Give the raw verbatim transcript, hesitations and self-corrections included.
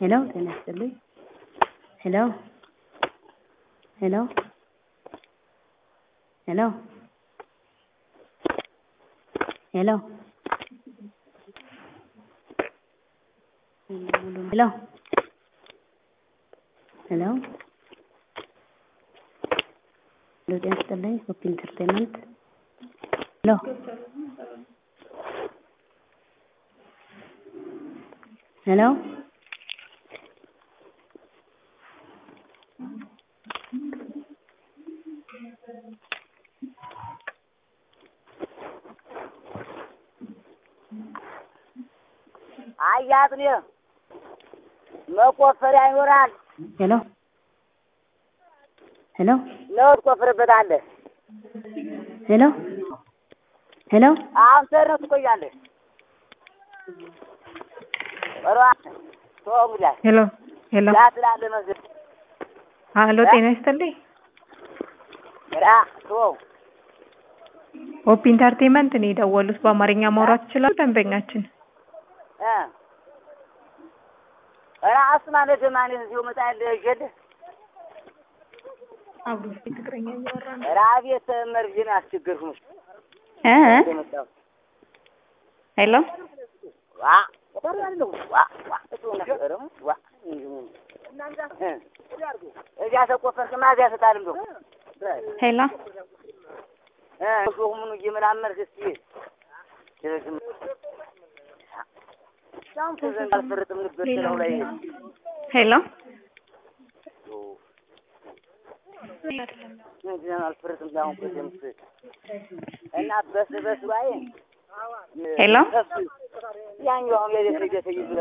Hello, ጤና ይስጥልኝ Hello Hello Hello Hello Hello Hello Hello, ጤና ይስጥልኝ ሆፕ ኢንተርቴይንመንት Hello Hello አያጥኔ መቆፈሪያ ይኖራል Hello Hello ነው ትቆፍርበታለህ Hello Hello አሁን ሰረው ትቆያለህ ወራ ቶሙላ Hello Hello ያትላለ መስል አሎ ጤና ይስጥልኝ ራ ቶ ሆፕ ኢንተርቴይንመንት ነው የደወሉት በአማርኛ ማውራት ይችላል ደንበኛችን እ ራስ ማለት ማን እዚሁ መጣለ ጀደ አብሮ ትግረኛ እያወራ ነው ራቤት መርጅን አስቸገርኩሽ እ ሄሎ ዋ ወራለሁ ዋ ዋ እቶነረም ዋ እዚያ ተቆፈርክ ማዚያ ተጣልም ነው ሄሎ እ ሹሙኑ ይመላመር እስቲ ሻም ተዘን አልፈርጥም ነበር ነው ላይ ሄሎ ነግና አልፈርጥም ዳውን ከጀምስ እና በስ በስ ባይ ሄሎ ያኛው አሁን ለደረጃ ተይዙ